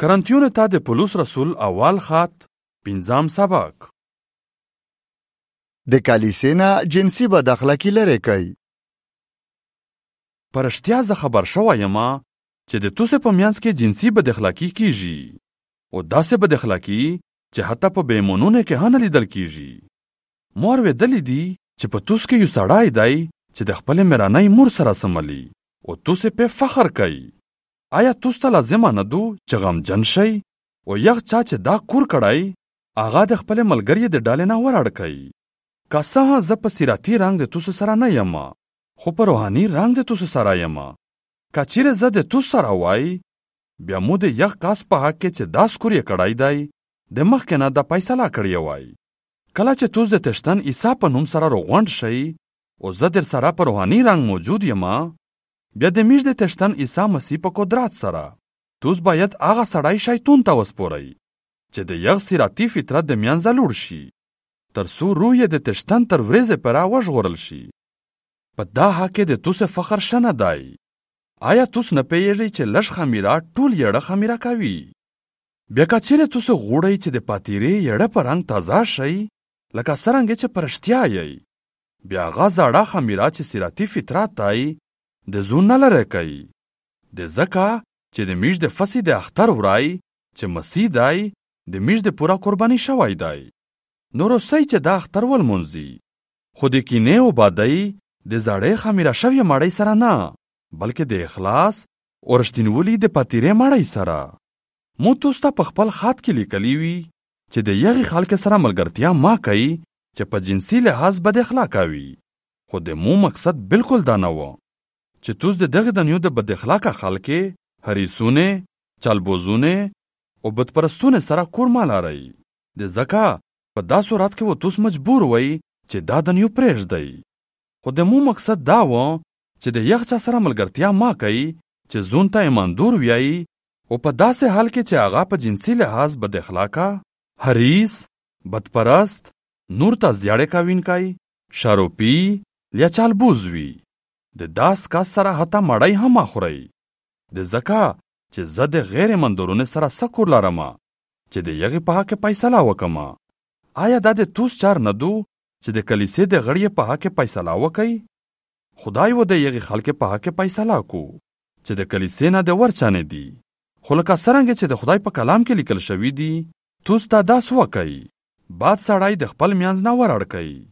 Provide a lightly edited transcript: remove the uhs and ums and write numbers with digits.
کرنتیونو ته د پولس رسول اول خط 5 سبق. د کلیسې نه جنسي بداخلاقي لرې کوي. په رښتیا زه خبر شوی یم چې د توسې په منځ کې جنسي بداخلاقي کیږي او داسې بداخلاقي چې حتی په بیمونونو کې هم نه لیدل کیږي. مور ویدلی دي چې په توس کې یو سړی دی چې د خپلې مېرانۍ مور سره سملي او توسې په فخر کوي. آیا توس ته لازمه نه دو چې غمجن شئ او یغ چا چې دا کور کړی هغه د خپلې ملګرې د ډالې نه ور اړ کوي. که څه زه په سیراتي رنګ د توس سره نه یم خو په روحاني رنګ د توس سره یم. که چیرې زه د توس سره وای بیا مو د یغ کاس په حق کې چې دا سکور یې کړی دی د مخکې نه د فیصله کړې وای. کله چې توس د تشتن عیسی په نوم سره روغونډ شئ او زه در سره په روحاني رنګ موجود یم بیا د میژ د تشتن عیسی مسیح په قدرت سره توس باید هغه سړی شیطون ته وسپورئ چې د یغ سیراتي فطرت د منځه لوړ شي تر څو روح یې د تشتن تر ورځې پورې وژغورل شي. په دا حق کې د توس فخر شنه دی. آیا توس نه پوهیږئ چې لږ خمیره ټول یړه خمیره کوي؟ بیا که چیرې توس غواړئ چې د پاتیرې یړه په رنګ تازه شئ لکه څرنګه چې په رښتیا یئ بیا هغه زاړه خمیره چې سیراتي فطرت دی د زون نه لرې کوي. د ځکه چې د میژ د فصې د اختر ورای چې مسیح دی د میژ د پوره قرباني شوی دی. نو رسئ چې دا اختر ولمونځي خو د کینې او بدۍ د زړې خمیره شوې مړۍ سره نه بلکې د اخلاص او رښتینولي د پاتیرې مړۍ سره. مو توس ته په خپل خط کې لیکلی وي چې د یغې خلک سره ملګرتیا ما کوي چې په جنسي لحاظ بد اخلاقه وي. خو د مو مقصد بالکل دا نه و چې توس د دغه دنیو د بد اخلاقه خلکې حریصونه چلبوزونه او بدپرستونه سره کور ما لرئ. د ځکه په دا صورت کې و توس مجبور وئ چې دا دنیو پرېږدئ. خو د مو مقصد دا و چې د یغ چا سره ملګرتیا ما کوي چې زون ته ایماندور ویایي او په داسې حال کې چې هغه په جنسي لحاظ بد اخلاقه حریص بدپرست نور ته زیاړې کوونکی شاروپي یا چالبوز وي. د داس کس سره حتی مړی هم اخورئ. د ځکه چې زه د غیر ایماندارونو سره څه کور لرم چې د یغې په حق فیصله وکړم. آیا دا د توس چار نه دو چې د کلیسې د غړي په حق فیصله وکړي؟ خدای و د یغې خلک په حق فیصله کو چې د کلیسې نه د ورچانه دي. خو لکه څرنګه چې د خدای په کلام کې لیکل شوي دي توس ته داس وکړئ. باد سړی د خپل میانځ نه ور اړ کوي